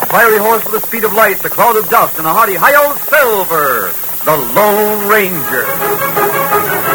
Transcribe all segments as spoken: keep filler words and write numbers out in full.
fiery horse with the speed of light, the cloud of dust, and a hearty hi-yo Silver, the Lone Ranger.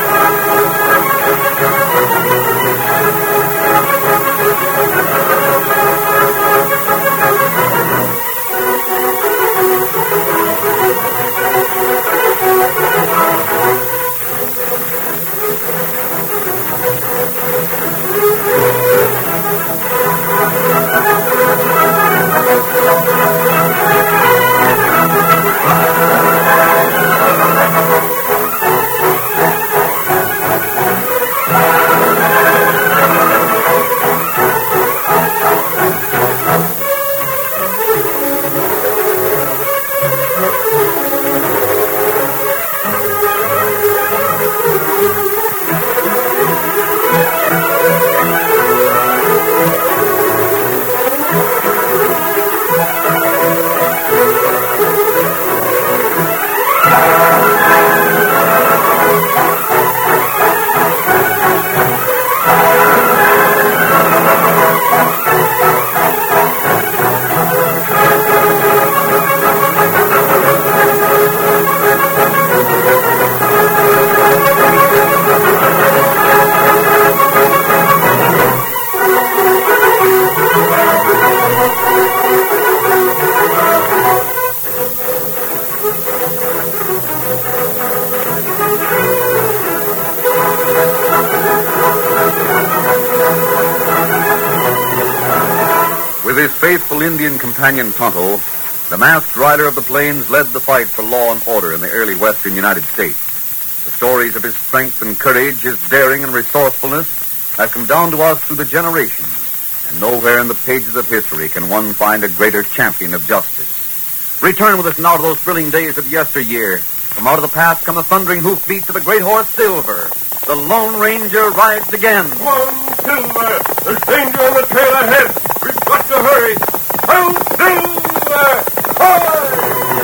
With his faithful Indian companion Tonto, the masked rider of the plains led the fight for law and order in the early western United States. The stories of his strength and courage, his daring and resourcefulness have come down to us through the generations, and nowhere in the pages of history can one find a greater champion of justice. Return with us now to those thrilling days of yesteryear. From out of the past come the thundering hoofbeats of the great horse Silver. The Lone Ranger rides again. Come on, Silver! There's danger on the trail ahead! We've got to hurry! Ho, Silver! Hi!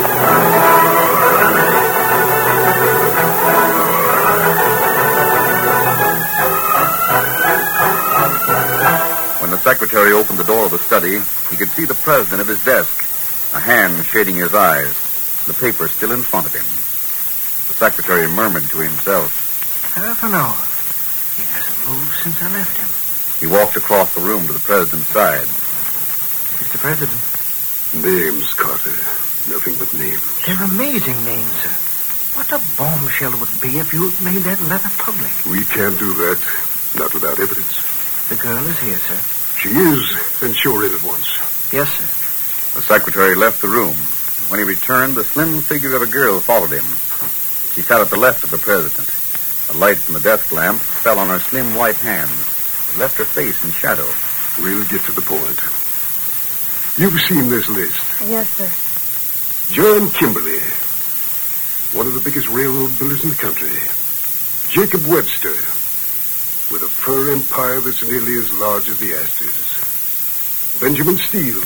When the secretary opened the door of the study, he could see the president at his desk, a hand shading his eyes, the paper still in front of him. The secretary murmured to himself, Half an hour. He hasn't moved since I left him. He walked across the room to the president's side. Mister President. Names, Carter. Nothing but names. They're amazing names, sir. What a bombshell it would be if you made that letter public. We can't do that. Not without evidence. The girl is here, sir. She is, and show her in at once. Yes, sir. The secretary left the room. When he returned, the slim figure of a girl followed him. She sat at the left of the president. The light from the desk lamp fell on her slim white hand, left her face in shadow. We'll get to the point. You've seen this list. Yes, sir. John Kimberly, one of the biggest railroad builders in the country. Jacob Webster, with a fur empire that's nearly as large as the Astors. Benjamin Steele.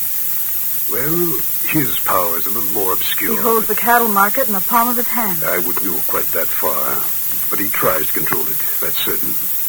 Well, his power is a little more obscure. He holds the cattle market in the palm of his hand. I wouldn't go quite that far, but he tries to control it, that's certain.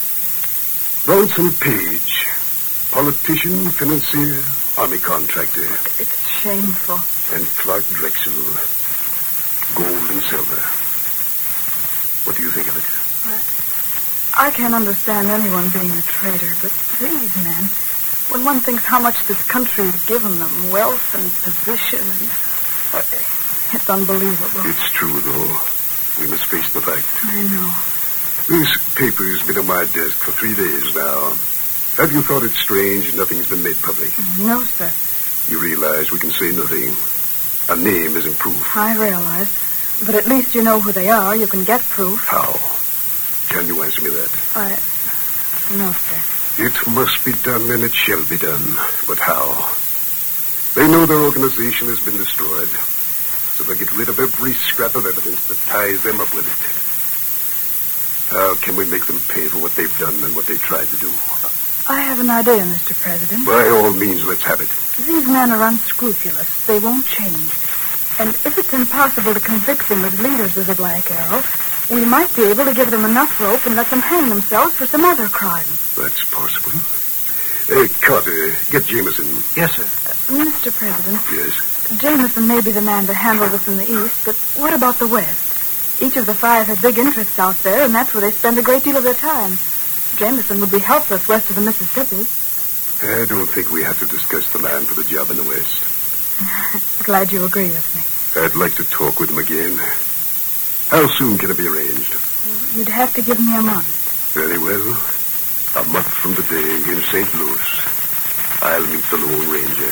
Bronson Page, politician, financier, army contractor. It's shameful. And Clark Drexel, gold and silver. What do you think of it? I, I can't understand anyone being a traitor, but these men, when one thinks how much this country has given them, wealth and position, and it's unbelievable. It's true, though. We must face the fact. I know. This paper has been on my desk for three days now. Have you thought it strange nothing's been made public? No, sir. You realize we can say nothing. A name isn't proof. I realize. But at least you know who they are. You can get proof. How? Can you answer me that? I... No, sir. It must be done, and it shall be done. But how? They know their organization has been destroyed, so they get rid of every scrap of evidence that ties them up with it. How can we make them pay for what they've done and what they tried to do? I have an idea, Mister President. By all means, let's have it. These men are unscrupulous. They won't change. And if it's impossible to convict them as leaders of the Black Arrow, we might be able to give them enough rope and let them hang themselves for some other crimes. That's possible. Hey, Carter, get Jameson. Yes, sir. Uh, Mister President, Yes. Jameson may be the man to handle this in the East, but what about the West? Each of the five has big interests out there, and that's where they spend a great deal of their time. Jameson would be helpless west of the Mississippi. I don't think we have to discuss the man for the job in the West. Glad you agree with me. I'd like to talk with him again. How soon can it be arranged? You'd have to give me a month. Very well. A month from today in Saint Louis, I'll meet the Lone Ranger.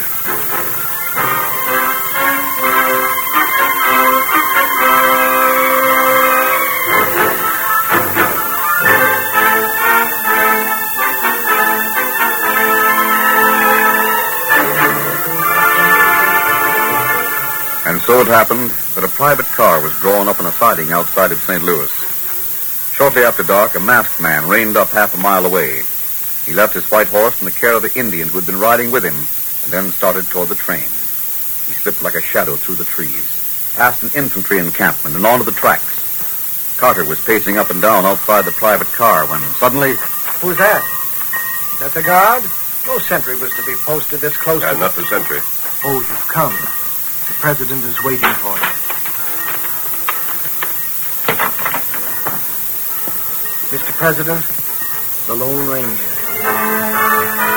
And so it happened that a private car was drawn up in a siding outside of Saint Louis. Shortly after dark, a masked man reined up half a mile away. He left his white horse in the care of the Indian who had been riding with him, and then started toward the train. He slipped like a shadow through the trees, past an infantry encampment, and onto the tracks. Carter was pacing up and down outside the private car when suddenly... Who's that? Is that the guard? No sentry was to be posted this close Uh, to... not the sentry. Oh, you've come. The president is waiting for you. Mister President, the Lone Ranger.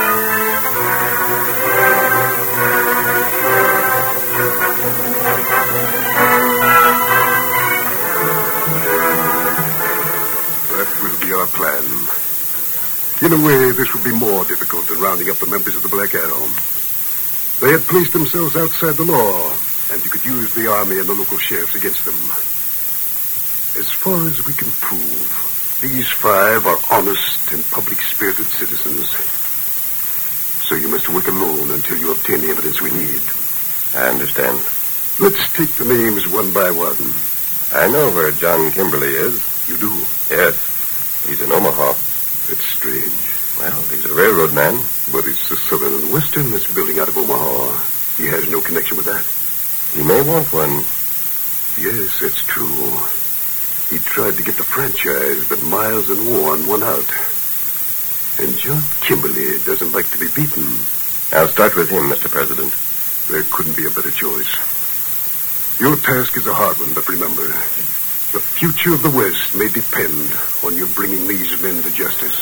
That will be our plan. In a way, this would be more difficult than rounding up the members of the Black Arrow. They had placed themselves outside the law, and you could use the army and the local sheriffs against them. As far as we can prove, these five are honest and public-spirited citizens. So you must work alone until you obtain the evidence we need. I understand. Let's take the names one by one. I know where John Kimberly is. You do? Yes. He's in Omaha. That's strange. Well, he's a railroad man. But it's the Southern and Western that's building out of Omaha. He has no connection with that. He may want one. Yes, that's true. He tried to get the franchise, but Miles and Warren won out. And John Kimberly doesn't like to be beaten. I'll start with him, Mister President. There couldn't be a better choice. Your task is a hard one, but remember, the future of the West may depend on you bringing these men to justice.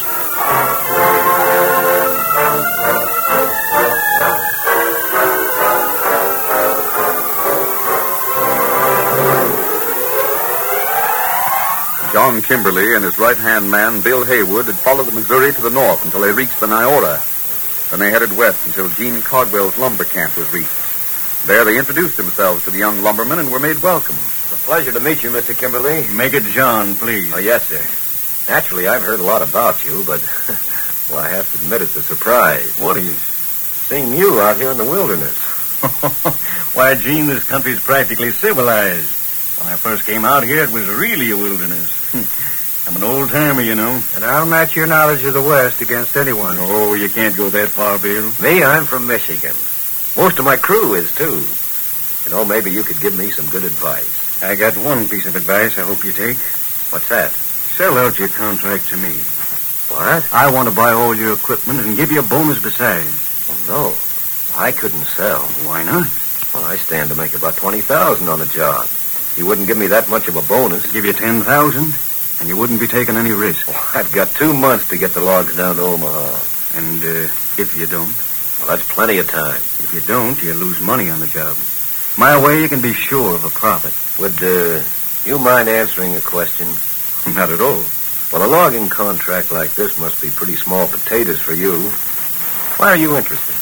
John Kimberly and his right-hand man, Bill Haywood, had followed the Missouri to the north until they reached the Niagara. Then they headed west until Gene Cardwell's lumber camp was reached. There they introduced themselves to the young lumbermen and were made welcome. It's a pleasure to meet you, Mister Kimberly. Make it John, please. Oh, yes, sir. Naturally, I've heard a lot about you, but, well, I have to admit it's a surprise. What is? Seeing you out here in the wilderness. Why, Gene, this country's practically civilized. When I first came out here, it was really a wilderness. I'm an old-timer, you know. And I'll match your knowledge of the West against anyone. Oh, you can't go that far, Bill. Me, I'm from Michigan. Most of my crew is, too. You know, maybe you could give me some good advice. I got one piece of advice I hope you take. What's that? Sell out your contract to me. What? I want to buy all your equipment and give you a bonus besides. Oh, no. I couldn't sell. Why not? Well, I stand to make about twenty thousand dollars on the job. You wouldn't give me that much of a bonus. I'd give you ten thousand dollars, and you wouldn't be taking any risk. Well, I've got two months to get the logs down to Omaha. And uh, if you don't? Well, that's plenty of time. If you don't, you lose money on the job. My way, you can be sure of a profit. Would uh, you mind answering a question? Not at all. Well, a logging contract like this must be pretty small potatoes for you. Why are you interested?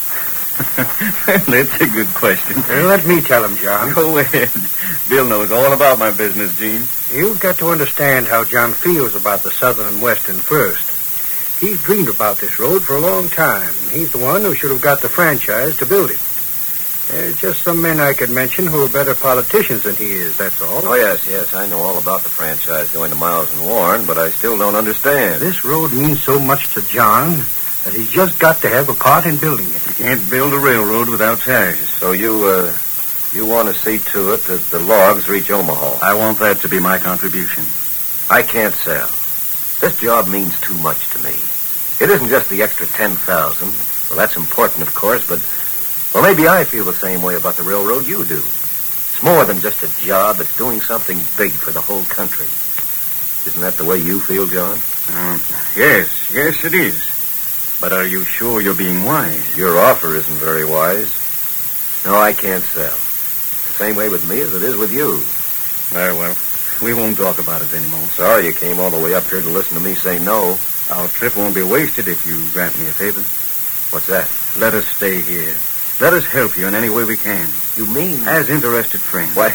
That's a good question. Well, let me tell him, John. Go ahead. Bill knows all about my business, Gene. You've got to understand how John feels about the Southern and Western first. He's dreamed about this road for a long time. He's the one who should have got the franchise to build it. There's just some men I could mention who are better politicians than he is, that's all. Oh, yes, yes, I know all about the franchise going to Miles and Warren, but I still don't understand. This road means so much to John that he's just got to have a part in building it. You can't build a railroad without ties. So you, uh, you want to see to it that the logs reach Omaha? I want that to be my contribution. I can't sell. This job means too much to me. It isn't just the extra ten thousand, Well, that's important, of course, but... Well, maybe I feel the same way about the railroad you do. It's more than just a job. It's doing something big for the whole country. Isn't that the way you feel, John? Um, yes, yes, it is. But are you sure you're being wise? Your offer isn't very wise. No, I can't sell. It's the same way with me as it is with you. Very well. We won't talk about it anymore. Sorry you came all the way up here to listen to me say no. Our trip won't be wasted if you grant me a favor. What's that? Let us stay here. Let us help you in any way we can. You mean? As interested friends. Why?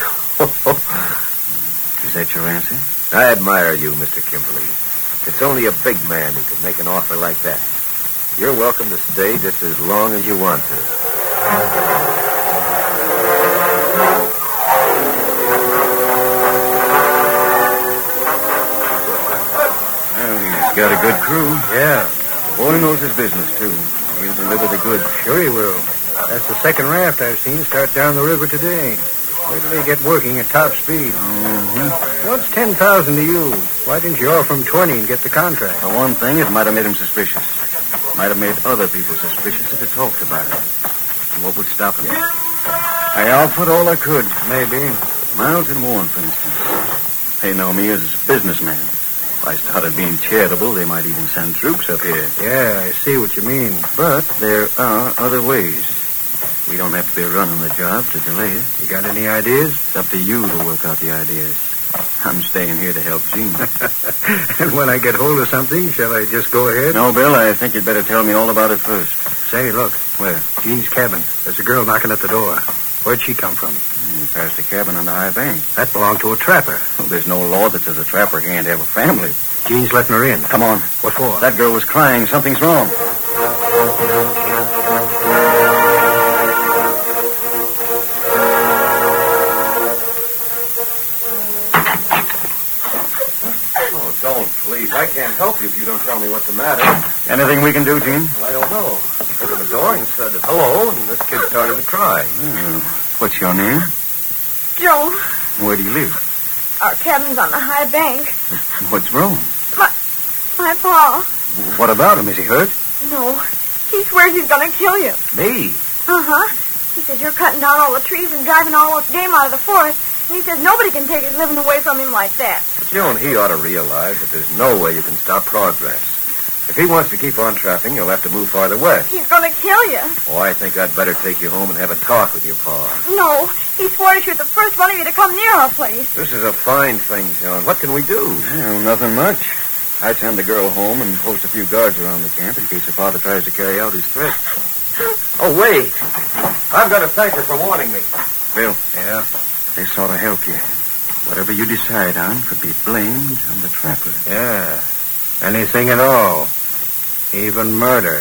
Is that your answer? I admire you, Mister Kimberly. It's only a big man who could make an offer like that. You're welcome to stay just as long as you want to. Well, he's got a good crew. Yeah. Boy knows his business, too. He'll deliver the goods. Sure he will. That's the second raft I've seen start down the river today. Wait till they get working at top speed. Mm-hmm. What's ten thousand to you? Why didn't you offer him twenty and get the contract? For one thing, it might have made him suspicious. Might have made other people suspicious if it talked about it. And what would stop him? I offered all I could. Maybe. Miles and Warren, for instance. They know me as a businessman. If I started being charitable, they might even send troops up here. Yeah, I see what you mean. But there are other ways. We don't have to be running the job to delay it. You got any ideas? It's up to you to work out the ideas. I'm staying here to help Gene. And when I get hold of something, shall I just go ahead? No, Bill, I think you'd better tell me all about it first. Say, look. Where? Gene's cabin. There's a girl knocking at the door. Where'd she come from? We passed a cabin on the high bank. That belonged to a trapper. Well, there's no law that says a trapper can't have a family. Gene's letting her in. Come on. What for? That girl was crying. Something's wrong. Please, I can't help you if you don't tell me what's the matter. Anything we can do, Gene? I don't know. I opened the door and said hello, and this kid started to cry. Oh, what's your name? Joan, Where do you live? our cabin's on the high bank. What's wrong? My, my pa. What about him? Is he hurt? No. He swears he's gonna kill you. Me? Uh-huh. He says you're cutting down all the trees and driving all those game out of the forest. And he says nobody can take his living away from him like that. Joan, he ought to realize that there's no way you can stop progress. If he wants to keep on trapping, you'll have to move farther west. He's gonna kill you. Oh, I think I'd better take you home and have a talk with your pa. No. He swore to shoot the first one of you to come near our place. This is a fine thing, John. What can we do? Well, nothing much. I send the girl home and post a few guards around the camp in case her father tries to carry out his threat. Oh, wait. I've got to thank her for warning me. Bill. Yeah? This ought to help you. Whatever you decide on could be blamed on the trapper. Yeah. Anything at all. Even murder.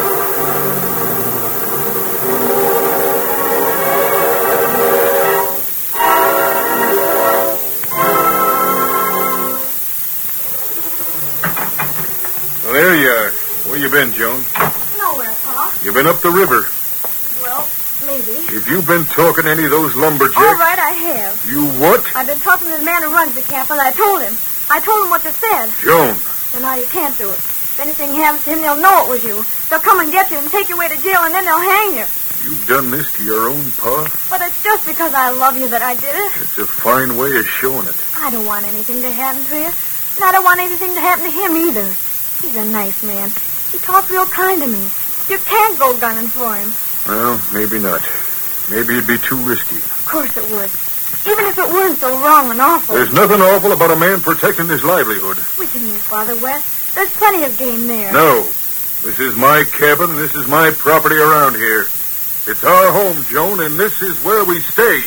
Well, there you are. Where you been, Joan? Nowhere, Pa. You been up the river. Well, maybe. Have you been talking to any of those lumberjacks? All right, I have. You what? I've been talking to the man who runs the camp, and I told him. I told him what you said. Joan. So now you can't do it. If anything happens to him, they'll know it was you. They'll come and get you and take you away to jail, and then they'll hang you. You've done this to your own pa? But it's just because I love you that I did it. It's a fine way of showing it. I don't want anything to happen to you. And I don't want anything to happen to him either. He's a nice man. He talked real kind to me. You can't go gunning for him. Well, maybe not. Maybe it'd be too risky. Of course it would. Even if it weren't so wrong and awful. There's nothing awful about a man protecting his livelihood. We can move farther west. There's plenty of game there. No. This is my cabin, and this is my property around here. It's our home, Joan, and this is where we stay.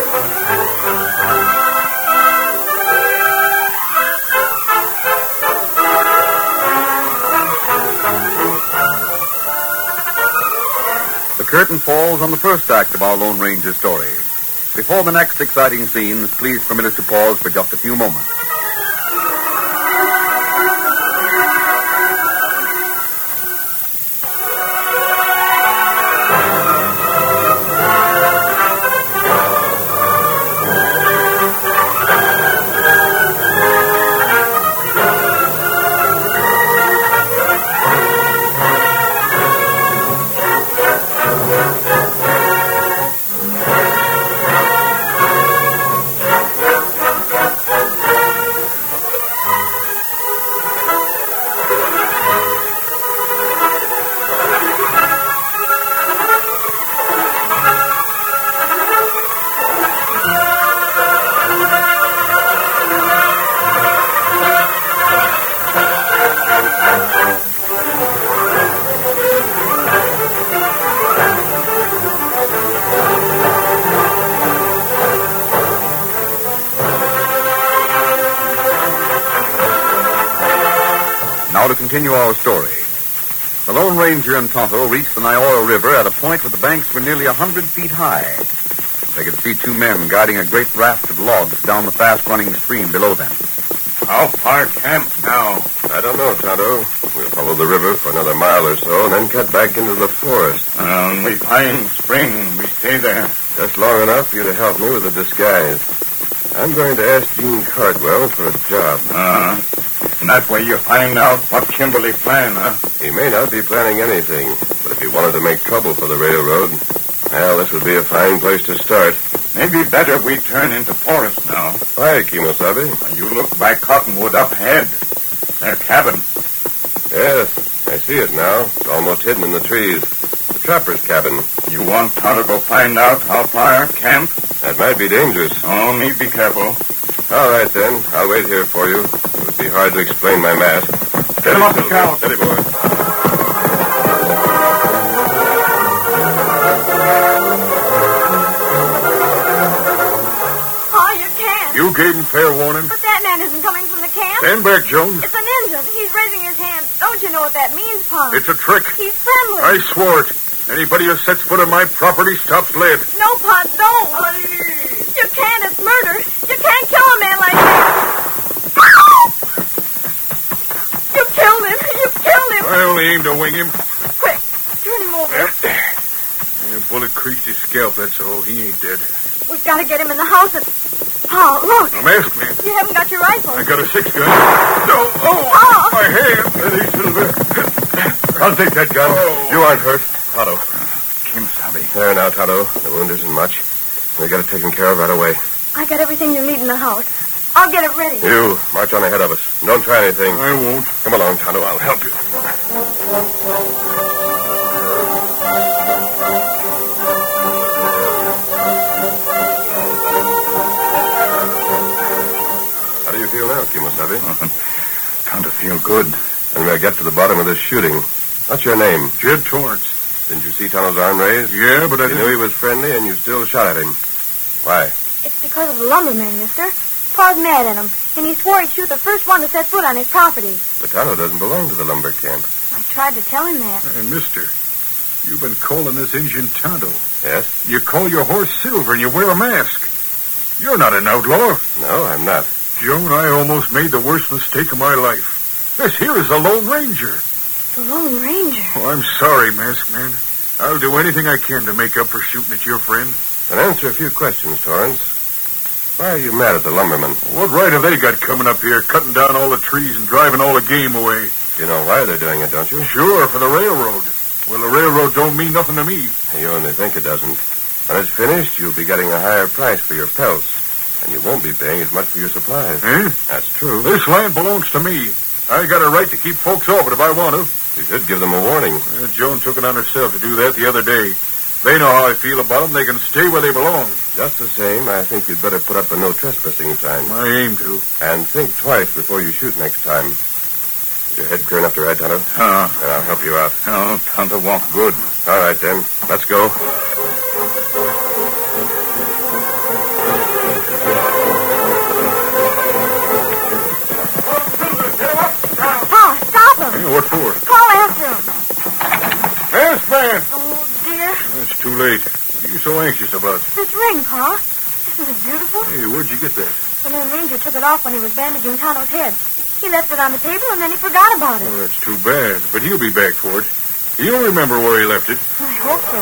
The curtain falls on the first act of our Lone Ranger story. Before the next exciting scenes, please permit us to pause for just a few moments. continue our story. The Lone Ranger and Tonto reached the Nyora River at a point where the banks were nearly a hundred feet high. They could see two men guiding a great raft of logs down the fast-running stream below them. How far camp now? I don't know, Tonto. We'll follow the river for another mile or so and then cut back into the forest. Um, we find spring. We stay there. Just long enough for you to help me with the disguise. I'm going to ask Dean Cardwell for a job. Uh-huh. And that way you find out what Kimberly planned, huh? He may not be planning anything, but if he wanted to make trouble for the railroad, well, this would be a fine place to start. Maybe better we turn into forest now. Why, Kimosabe? When you look by Cottonwood up ahead, their cabin. Yes, I see it now. It's almost hidden in the trees. The trapper's cabin. You want Tonto to go find out how far camp? That might be dangerous. Only be careful. All right, then. I'll wait here for you. It would be hard to explain my mask. Get him up the cow. Steady, boy. Oh, you can't. You gave him fair warning. But that man isn't coming from the camp. Stand back, Joan. It's an Indian. He's raising his hand. Don't you know what that means, Pa? It's a trick. He's friendly. I swore it. Anybody who sets foot on my property stops lead. No, Pa, don't. You can't. It's murder. You can't kill a man like that. You killed him. You killed him. I only aim to wing him. Quick, turn him over. Yep. A bullet creased his scalp, that's all. He ain't dead. We've got to get him in the house. And... Pa, look. A masked man. You haven't got your rifle. I got a six gun. No. Oh, Oh. my hand. Steady, Silver. I'll take that gun. Oh. You aren't hurt. Tonto. Kimosabe. There now, Tonto. The wound isn't much. We got it taken care of right away. I got everything you need in the house. I'll get it ready. You, march on ahead of us. Don't try anything. I won't. Come along, Tonto. I'll help you. How do you feel now, Kimosabe? Tonto feel good. And we'll get to the bottom of this shooting. What's your name? Jed Torrance. Didn't you see Tonto's arm raised? Yeah, but I You didn't... knew he was friendly, and you still shot at him. Why? It's because of the lumberman, mister. Pa's mad at him, and he swore he'd shoot the first one to set foot on his property. But Tonto doesn't belong to the lumber camp. I tried to tell him that. Hey, mister, you've been calling this Injun Tonto. Yes? You call your horse Silver and you wear a mask. You're not an outlaw. No, I'm not. Joan, I almost made the worst mistake of my life. This here is the Lone Ranger. The Lone Ranger. Oh, I'm sorry, Masked Man. I'll do anything I can to make up for shooting at your friend. Then answer a few questions, Torrance. Why are you mad at the lumbermen? What right have they got coming up here, cutting down all the trees and driving all the game away? You know why they're doing it, don't you? Sure, for the railroad. Well, the railroad don't mean nothing to me. You only think it doesn't. When it's finished, you'll be getting a higher price for your pelts. And you won't be paying as much for your supplies. Eh? That's true. This land belongs to me. I got a right to keep folks off it if I want to. You should give them a warning. Uh, Joan took it on herself to do that the other day. They know how I feel about them. They can stay where they belong. Just the same, I think you'd better put up a no trespassing sign. I aim to. And think twice before you shoot next time. Your head clear enough to ride, Tonto? Oh, And I'll help you out. oh, Tonto walk good. All right, then. Let's go. Pa, stop him. Hey, what for? Call after him. Masked Man! Oh, dear. It's too late. What are you so anxious about? This ring, Pa. Isn't it beautiful? Hey, where'd you get that? The Lone Ranger took it off when he was bandaging Tonto's head. He left it on the table, and then he forgot about it. Oh, that's too bad. But he'll be back for it. He'll remember where he left it. I hope so.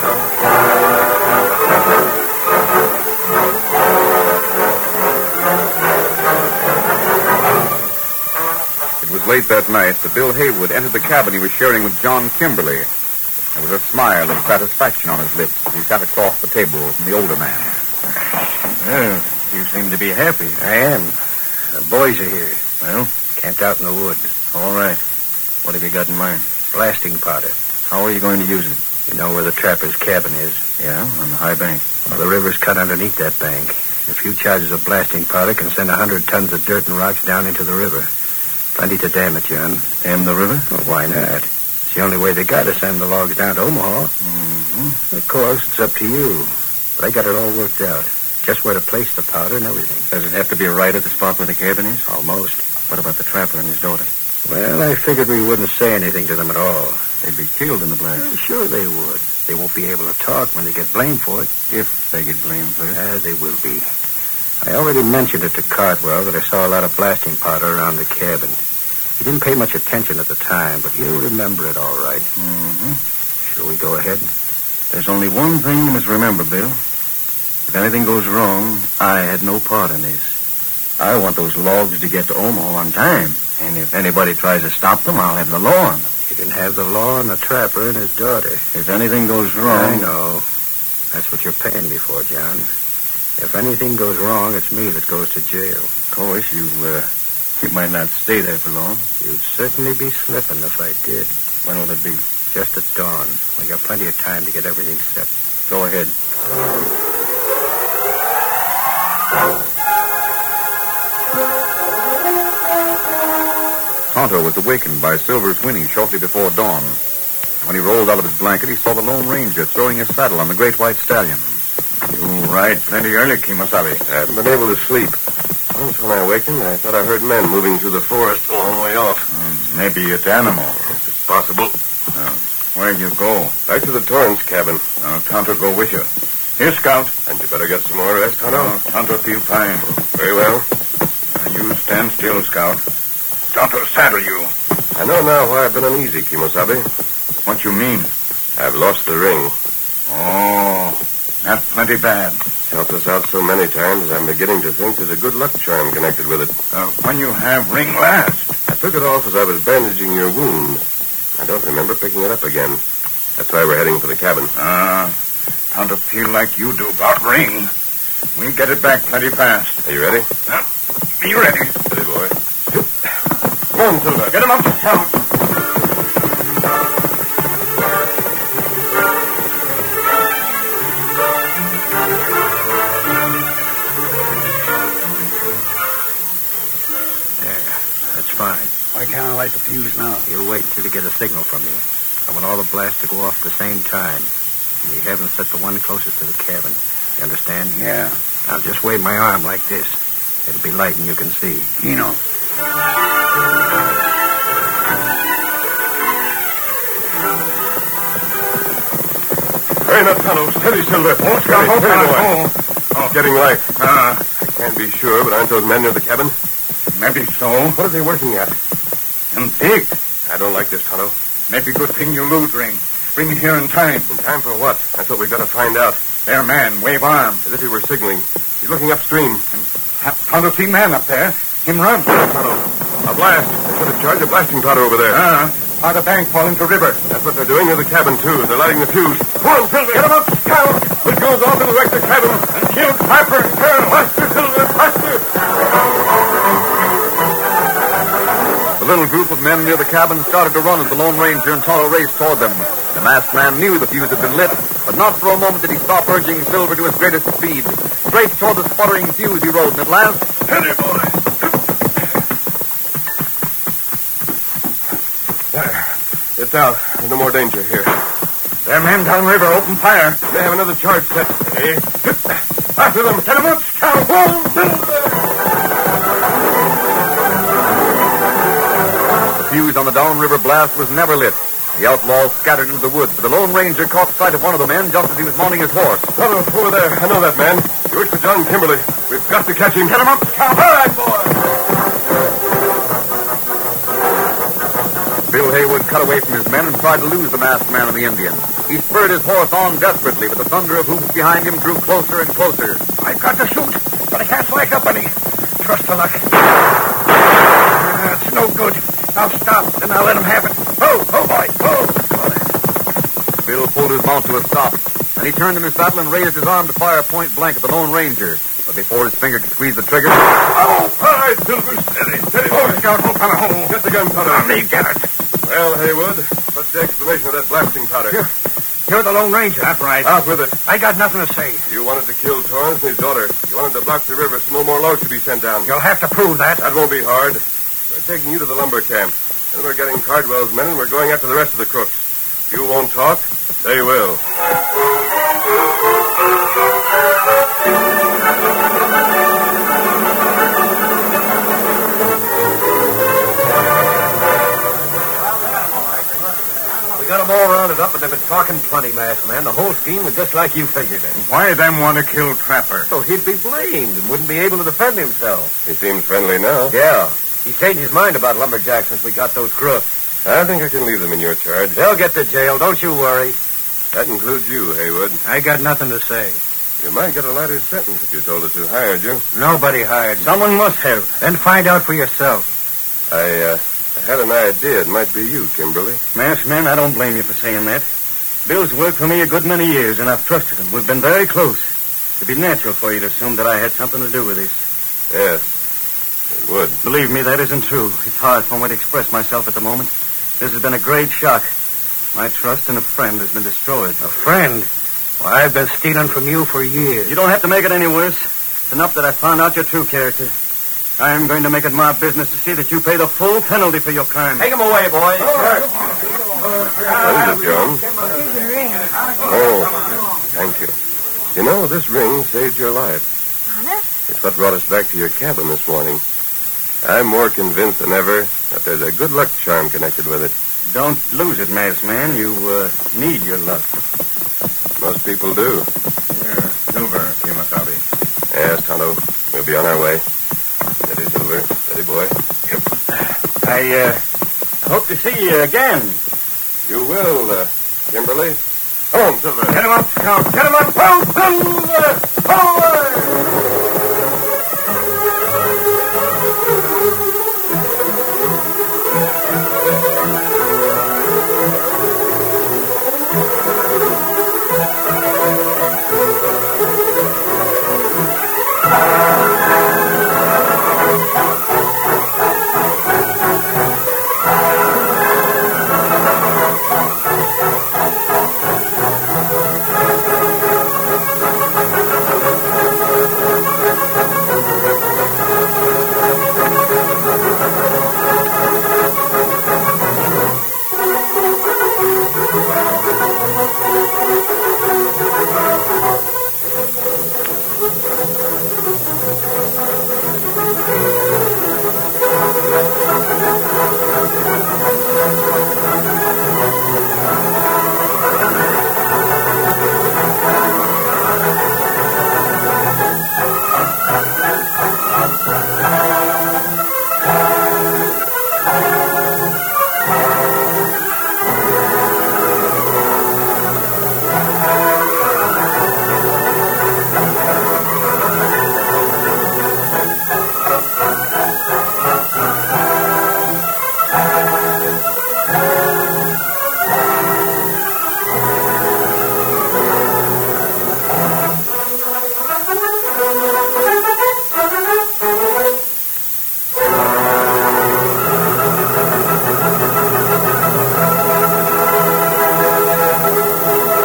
It was late that night that Bill Haywood entered the cabin he was sharing with John Kimberly. There was a smile of satisfaction on his lips as he sat across the table from the older man. Well, you seem to be happy. I am. The boys are here. Well, Camped out in the woods. all right. What have you got in mind? Blasting powder. How are you going to use it? You know where the trapper's cabin is. Yeah, on the high bank. Well, the river's cut underneath that bank. A few charges of blasting powder can send a hundred tons of dirt and rocks down into the river. Plenty to dam it, John. Dam the river? Well, why not? It's the only way they got to send the logs down to Omaha. Mm-hmm. Of course, it's up to you. But I got it all worked out. Just where to place the powder and everything. Does it have to be right at the spot where the cabin is? Almost. What about the trapper and his daughter? Well, I figured we wouldn't say anything to them at all. They'd be killed in the blast. Well, sure they would. They won't be able to talk when they get blamed for it. If they get blamed for it. Ah, they will be. I already mentioned it to Cardwell that I saw a lot of blasting powder around the cabin. He didn't pay much attention at the time, but he'll remember it all right. Mm-hmm. Shall we go ahead? There's only one thing you must remember, Bill. If anything goes wrong, I had no part in this. I want those logs to get to Omaha on time. And if anybody tries to stop them, I'll have the law on them. You can have the law on the trapper and his daughter. If anything goes wrong... I know. That's what you're paying me for, John. If anything goes wrong, it's me that goes to jail. Of course, you, uh, you might not stay there for long. You'd certainly be slipping if I did. When will it be? Just at dawn. We got plenty of time to get everything set. Go ahead. Tonto was awakened by Silver's whinny shortly before dawn. When he rolled out of his blanket, he saw the Lone Ranger throwing his saddle on the great white stallion. You ride plenty early, Kemosabe. I haven't been able to sleep. Once when I awakened, I thought I heard men moving through the forest a long way off. Mm, maybe it's animals. It's possible. Well, where'd you go? Back to the Torrance cabin. Uh, Tonto go with you. Here, Scout. And you better get some more rest, Tonto. No, Tonto feel fine. Very well. Uh, you stand still, Scout. Tonto saddle you. I know now why I've been uneasy, Kemosabe. What you mean? I've lost the ring. Oh, that's plenty bad. It's helped us out so many times, I'm beginning to think there's a good luck charm connected with it. Uh, when you have ring last? I took it off as I was bandaging your wound. I don't remember picking it up again. That's why we're heading for the cabin. Ah, uh, Tonto feel like you do about ring. We'll get it back plenty fast. Are you ready? Uh, be ready. Ready, boy. Come on, Silver. Get him up, Scout. Why can't I light the fuse now? You'll wait until you get a signal from me. I want all the blasts to go off at the same time. We haven't set the one closest to the cabin. You understand? Yeah. Now just wave my arm like this. It'll be light and you can see. You know. Hey, now, Tonto. Steady, Silver. Oh, Scout. Oh, Steady, boy. oh. It's getting light. Ah. I can't be sure, but aren't those men near the cabin? Maybe so. What are they working at? And big. I don't like this, Tonto. Maybe good thing you lose ring. Bring it here in time. In time for what? That's what we've got to find out. There, man. Wave arm. As if he were signaling. He's looking upstream. And Tonto see man up there. Him run. Tonto. A blast. They put a charge of blasting powder over there. Ah. Part of the bank fall into river. That's what they're doing near the cabin, too. They're lighting the fuse. Come on, Silver. Get him up, Scout. It goes off in the wreck the cabin. And kill Piper and Pearl. Faster, Silver. Faster. The little group of men near the cabin started to run as the Lone Ranger and Tonto raced toward them. The masked man knew the fuse had been lit, but not for a moment did he stop urging Silver to his greatest speed. Straight toward the sputtering fuse he rode, and at last... Steady, boy. There. It's out. There's no more danger here. There men downriver open fire. They have another charge set. Hey. After them. Get him up, Scout. Whoa, Silver! The fuse on the downriver blast was never lit. The outlaws scattered into the woods, but the Lone Ranger caught sight of one of the men just as he was mounting his horse. Tonto, over there. I know that man. He works for John Kimberly. We've got to catch him. Get him up, Scout. All right, boy. Bill Haywood cut away from his men and tried to lose the masked man and the Indian. He spurred his horse on desperately, but the thunder of hoofs behind him drew closer and closer. I've got to shoot, but I can't slack up any. Trust to luck. Uh, it's no good. I'll stop, and I'll let him have it. Oh, oh, boy, oh. Bill pulled his mount to a stop, and he turned in his saddle and raised his arm to fire point blank at the Lone Ranger. But before his finger could squeeze the trigger... Oh, all right, Silver. Steady, steady, boy. Oh, Scout, hold on a hole. Get the gun, Tonto. I'll need get it. Well, Haywood, what's the explanation of that blasting powder? You're, you're the Lone Ranger. That's right. Out with it. I got nothing to say. You wanted to kill Torrance and his daughter. You wanted to block the river so no more logs could be sent down. You'll have to prove that. That won't be hard. We're taking you to the lumber camp. Then we're getting Cardwell's men, and we're going after the rest of the crooks. You won't talk. They will. but they've been talking plenty, masked man. The whole scheme was just like you figured it. Why them want to kill Trapper? Oh, he'd be blamed and wouldn't be able to defend himself. He seems friendly now. Yeah. He changed his mind about lumberjacks since we got those crooks. I think I can leave them in your charge. They'll get to jail, don't you worry. That includes you, Haywood. I got nothing to say. You might get a lighter sentence if you told us who hired you. Nobody hired. Someone must have. Then find out for yourself. I, uh, I had an idea it might be you, Kimberly. Masked man, I don't blame you for saying that. Bill's worked for me a good many years, and I've trusted him. We've been very close. It'd be natural for you to assume that I had something to do with this. Yes, it would. Believe me, that isn't true. It's hard for me to express myself at the moment. This has been a great shock. My trust in a friend has been destroyed. A friend? Well, I've been stealing from you for years. You don't have to make it any worse. It's enough that I found out your true character. I am going to make it my business to see that you pay the full penalty for your crime. Take him away, boys. What is it, Joan? Oh, thank you. You know, this ring saved your life. Honest? It's what brought us back to your cabin this morning. I'm more convinced than ever that there's a good luck charm connected with it. Don't lose it, masked man. You uh, need your luck. Most people do. Here, Silver, Kimasabi. Yes, Tonto. We'll be on our way. Steady, Silver. Steady, boy. I uh, hope to see you again. You will, uh, Kimberly. Come on, Silver. Get him up, Scout. Get him up. Hold, Silver. Forward!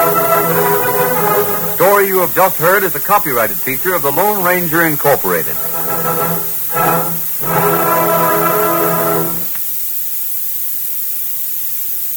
You have just heard is a copyrighted feature of the Lone Ranger Incorporated.